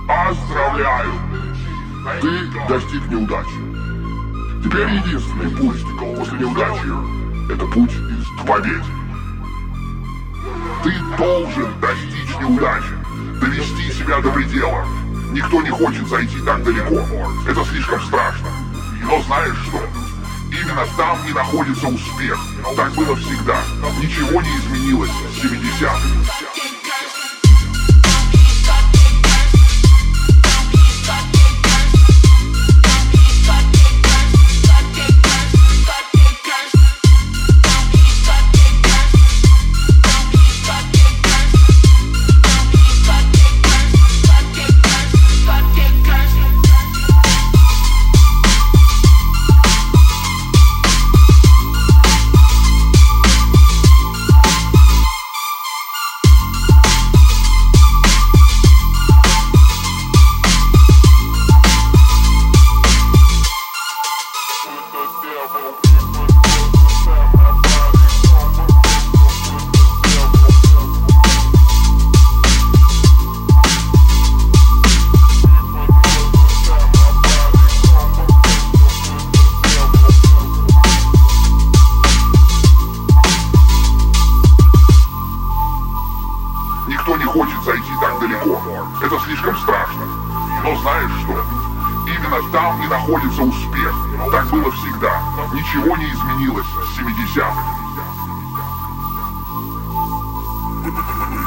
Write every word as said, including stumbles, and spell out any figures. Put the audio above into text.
Поздравляю! Ты достиг неудачи. Теперь единственный путь после неудачи — это путь к победе. Ты должен достичь неудачи, довести себя до предела. Никто не хочет зайти так далеко. Это слишком страшно. Но знаешь что? Именно там и находится успех. Так было всегда. Ничего не изменилось с семидесятых. Никто не хочет зайти так далеко. Это слишком страшно. Но знаешь что? Именно там и находится успех. Так было всегда. Ничего не изменилось с семидесятых.